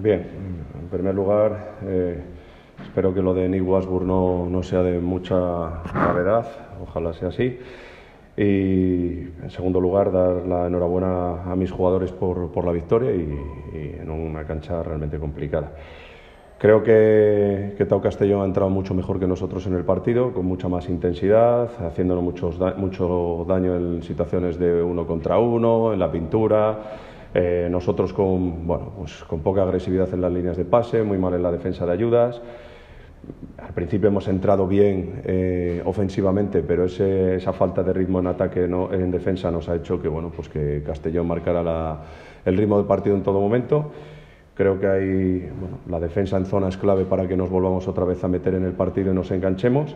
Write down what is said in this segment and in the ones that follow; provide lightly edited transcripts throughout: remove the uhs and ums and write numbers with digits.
Bien, en primer lugar, espero que lo de Nick Wasburg no sea de mucha gravedad, ojalá sea así. Y en segundo lugar, dar la enhorabuena a mis jugadores por la victoria y en una cancha realmente complicada. Creo que Tau Castellón ha entrado mucho mejor que nosotros en el partido, con mucha más intensidad, haciéndonos mucho daño en situaciones de 1 contra 1, en la pintura. Nosotros con poca agresividad en las líneas de pase, muy mal en la defensa de ayudas. Al principio hemos entrado bien ofensivamente, pero esa falta de ritmo en ataque, en defensa, nos ha hecho que Castellón marcara el ritmo del partido en todo momento. Creo que la defensa en zona es clave para que nos volvamos otra vez a meter en el partido y nos enganchemos.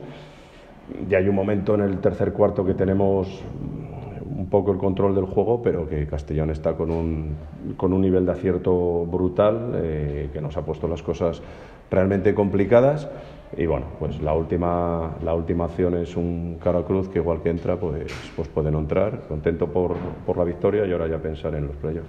Y hay un momento en el tercer cuarto que tenemos un poco el control del juego, pero que Castellón está con un nivel de acierto brutal, que nos ha puesto las cosas realmente complicadas. Y bueno, pues la última acción es un cara cruz que igual que entra, pues puede no entrar. Contento por la victoria y ahora ya pensar en los playoffs.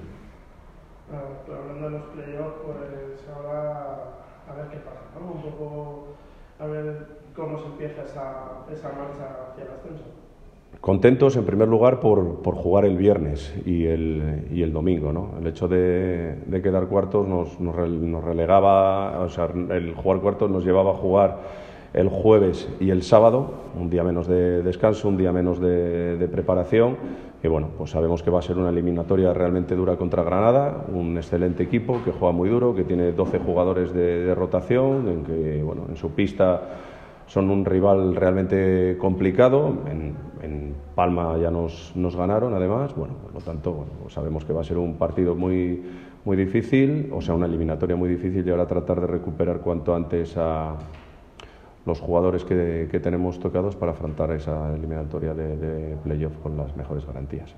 Pero hablando de los playoffs, pues ahora a ver qué pasa, ¿no? Un poco a ver cómo se empieza esa marcha hacia el ascenso. Contentos en primer lugar por jugar el viernes y el domingo, ¿no? El hecho de quedar cuartos nos relegaba, o sea, el jugar cuartos nos llevaba a jugar el jueves y el sábado, un día menos de descanso, un día menos de preparación. Y bueno, pues sabemos que va a ser una eliminatoria realmente dura contra Granada, un excelente equipo que juega muy duro, que tiene 12 jugadores de rotación, en que en su pista son un rival realmente complicado. En Palma ya nos ganaron, además. Por lo tanto, pues sabemos que va a ser un partido muy, muy difícil, o sea, una eliminatoria muy difícil, y ahora tratar de recuperar cuanto antes a los jugadores que tenemos tocados para afrontar esa eliminatoria de playoff con las mejores garantías.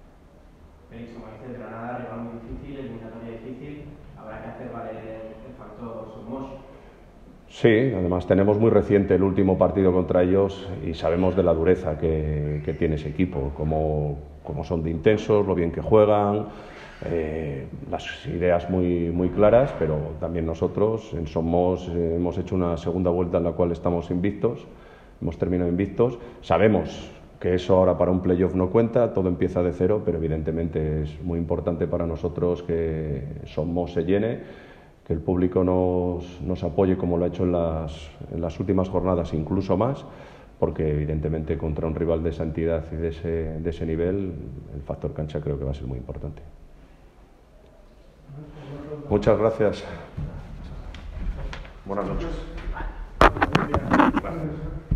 Félix, como dices, Granada, rival muy difícil, eliminatoria difícil, habrá que hacer valer el factor Somos. Sí, además tenemos muy reciente el último partido contra ellos y sabemos de la dureza que tiene ese equipo, cómo son de intensos, lo bien que juegan, las ideas muy claras, pero también nosotros en Somos hemos hecho una segunda vuelta en la cual estamos invictos, hemos terminado invictos. Sabemos que eso ahora para un playoff no cuenta, todo empieza de cero, pero evidentemente es muy importante para nosotros que Somos se llene, que el público nos apoye como lo ha hecho en las últimas jornadas, incluso más, porque evidentemente contra un rival de esa entidad y de ese nivel, el factor cancha creo que va a ser muy importante. Muchas gracias. Buenas noches.